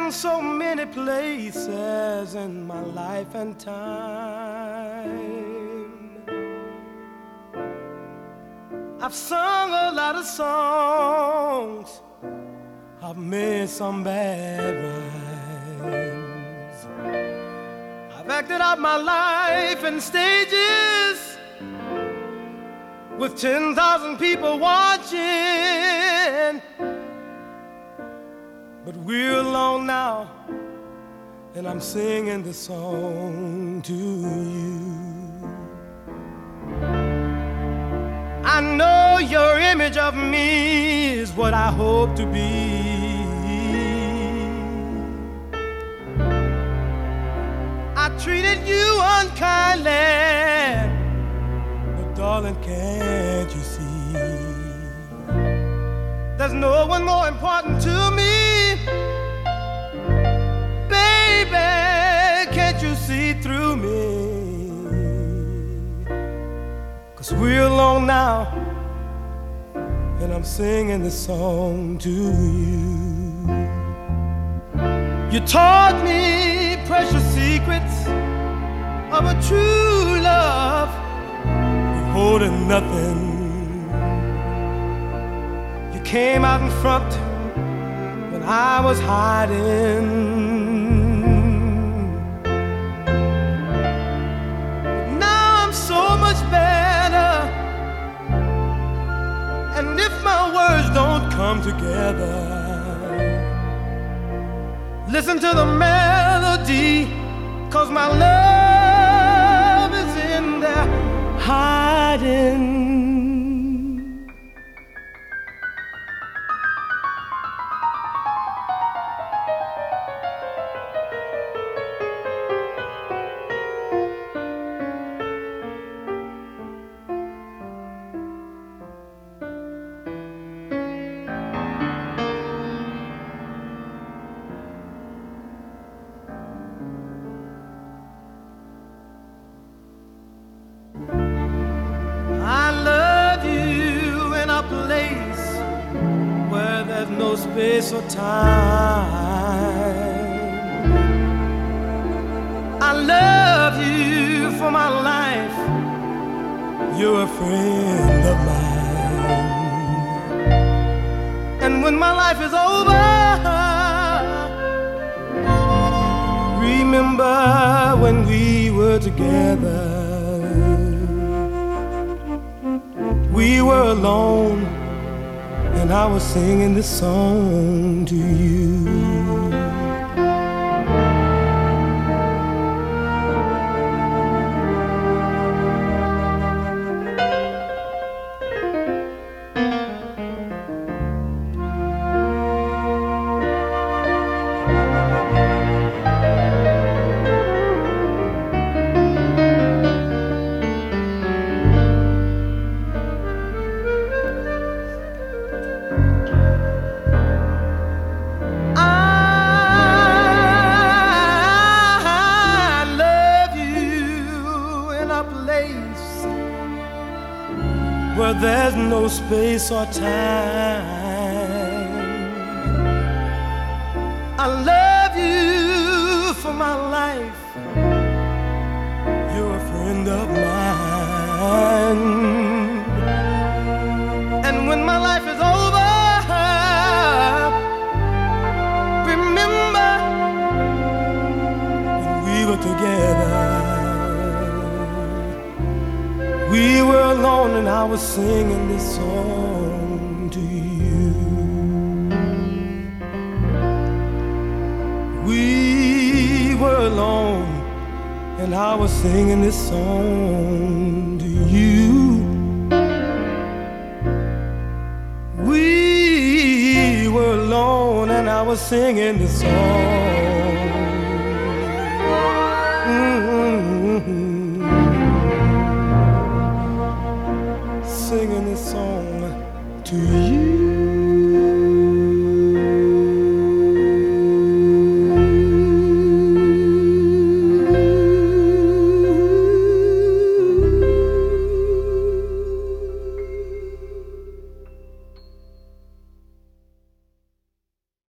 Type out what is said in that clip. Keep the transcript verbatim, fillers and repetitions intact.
been so many places in my life and time. I've sung a lot of songs, I've made some bad rhymes. I've acted out my life in stages with ten thousand people watching. But we're alone now, and I'm singing this song to you. I know your image of me is what I hope to be. I treated you unkindly, but darling, can't you see? There's no one more important to me. Baby, can't you see through me? 'Cause we're alone now, and I'm singing this song to you. You taught me precious secrets of a true love, holding nothing. You came out in front when I was hiding. Now I'm so much better, and if my words don't come together, listen to the melody, 'cause my love is in there hiding. No space or time. I love you for my life. You're a friend of mine. And when my life is over, remember when we were together. We were alone, and I was singing this song to you. Where there's no space or time. I love you for my life. You're a friend of mine. And when my life is over, remember when we were together. We were alone, and I was singing this song to you. We were alone, and I was singing this song to you. We were alone, and I was singing this song. Mm-hmm. Singing this song to you.